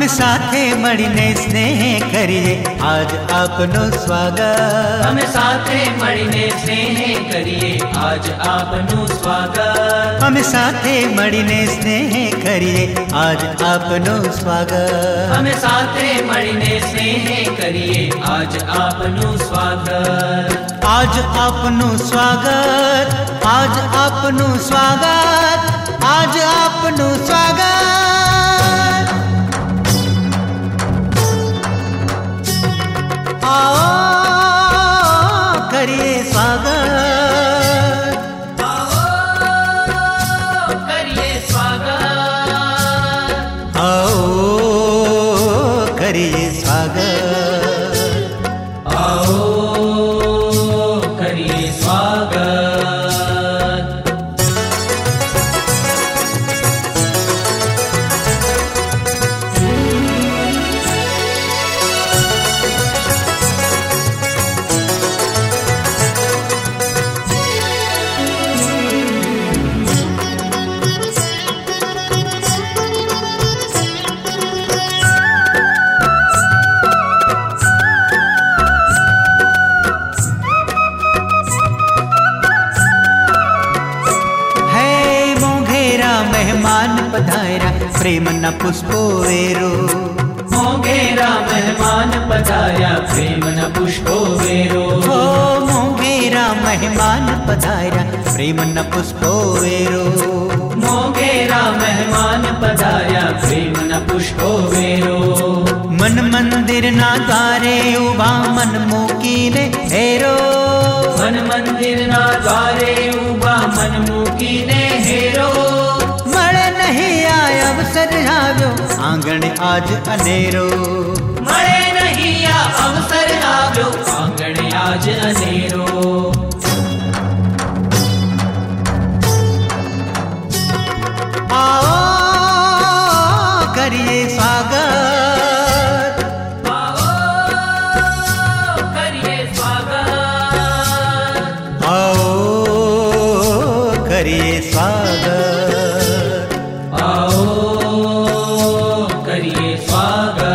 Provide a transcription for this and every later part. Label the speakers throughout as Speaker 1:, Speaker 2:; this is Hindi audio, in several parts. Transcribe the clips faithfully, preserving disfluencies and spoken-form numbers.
Speaker 1: અમે સાથે મળીને સ્નેહ કરીએ આજ આપનો સ્વાગત।
Speaker 2: અમે સાથે મળીને સ્નેહ કરીએ આજ આપનું સ્વાગત।
Speaker 1: અમે સાથે મળીને સ્નેહ કરીએ આજ આપનો સ્વાગત।
Speaker 2: અમે સાથે મળીને સ્નેહ કરીએ આજ આપનું સ્વાગત।
Speaker 1: આજ આપનું સ્વાગત આજ આપનું સ્વાગત આજ આપનું સ્વાગત। आओ करिए स्वागत।
Speaker 2: आओ करिए स्वागत।
Speaker 1: आओ करिए स्वागत।
Speaker 2: आओ करिए स्वागत।
Speaker 1: मेहमान पधारा प्रेम न पुष्पो वेरो।
Speaker 2: मोगेरा मेहमान पधारा प्रेम न पुष्पो वेरो।
Speaker 1: ओ मोगेरा मेहमान पधारा प्रेम न पुष्पो वेरो।
Speaker 2: मोगेरा मेहमान पधारा प्रेम न पुष्पो वेरो।
Speaker 1: मन मंदिर ना द्वारे उभा मन मूकीने हेरो।
Speaker 2: मन मंदिर ना द्वारे उभा मन मूकीने हेरो।
Speaker 1: मळे नहीं आय अवसर आव्यो आंगण आज अनेरो।
Speaker 2: मळे नहीं आ अवसर आव्यो आंगण आज अनेरो।
Speaker 1: आओ करिए स्वागत।
Speaker 2: आओ करिए स्वागत।
Speaker 1: आओ करिए स्वागत।
Speaker 2: आओ करिए स्वागत।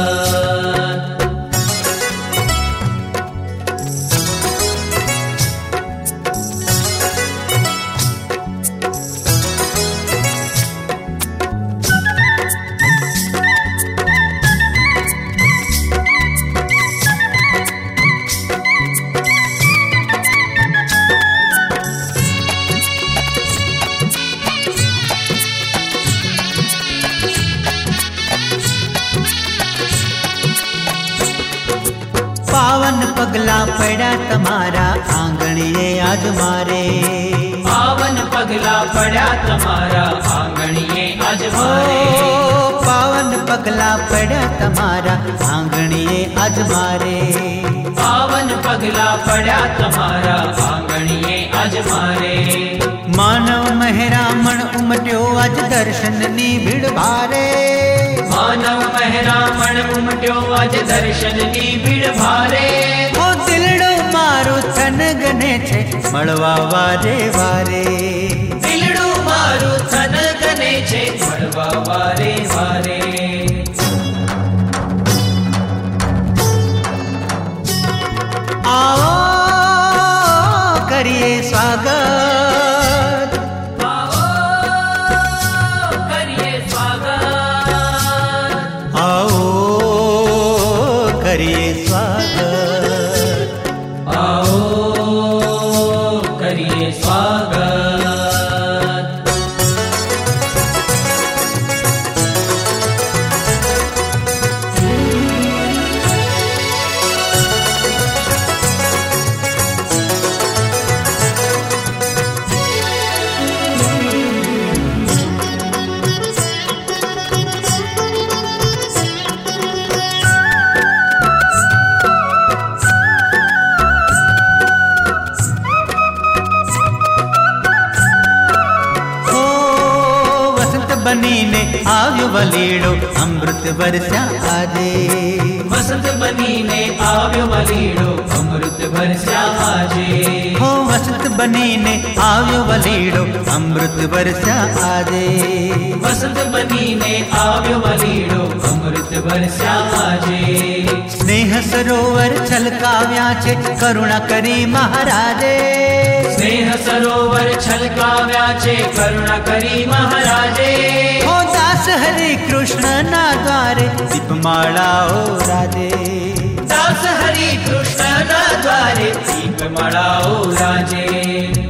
Speaker 1: पावन पगला पड़ा तमारा आंगणिये आज मारे।
Speaker 2: पावन पगला पड़ा तुम्हारा आंगणिये आज मारे।
Speaker 1: ओ पावन पगला पड़ा तमारा आंगणिये आज मारे।
Speaker 2: पावन पगला पड़ा तुम्हारा आंगणिये आज मारे।
Speaker 1: मानव मेहरामण उमट्यो आज दर्शन नी भीड़ भारे।
Speaker 2: मानव मेहरामण उमट्यो आज दर्शन नी भीड़ भारे।
Speaker 1: ओ दिलड़ो मारो थन गने छे मळवा वारे वारे।
Speaker 2: दिलड़ू मारू थन गने छे मळवा वारे वारे।
Speaker 1: आओ करिए स्वागत।
Speaker 2: आओ करिए स्वागत।
Speaker 1: आओ करिए स्वागत।
Speaker 2: आओ करिए स्वागत।
Speaker 1: बनीने आव्यो वलीड़ो अमृत वर्षा आजे।
Speaker 2: वसंत बनीने आव्यो वलीड़ो अमृत वर्षा आजे।
Speaker 1: हो वसंत बनीने आव्यो वलीड़ो अमृत वर्षा आजे।
Speaker 2: वसंत बनीने आव्यो वलीड़ो अमृत વરસ્યા આજે.
Speaker 1: સ્નેહ સરોવર છલકાવ્યા છે કરુણા કરી મહારાજે.
Speaker 2: સ્નેહ સરોવર છલકાવ્યા છે કરુણા કરી મહારાજે.
Speaker 1: ઓ દાસ હરે કૃષ્ણ ના દ્વારે દીપમાળાઓ રાજે.
Speaker 2: દાસ હરિ કૃષ્ણ ના દ્વારે દીપમાળાઓ રાજે.